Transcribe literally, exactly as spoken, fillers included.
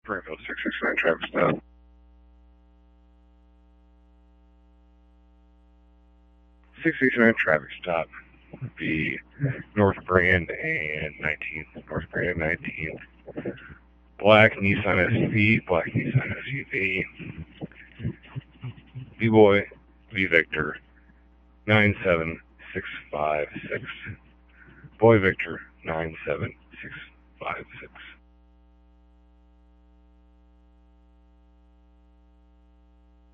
Springfield six six nine traffic stop. six six nine traffic stop would be North Brand and nineteenth. North Brand and nineteenth. Black Nissan S U V, black Nissan S U V. V-Boy, V Victor, nine seven six five six. Boy Victor, nine seven six five six.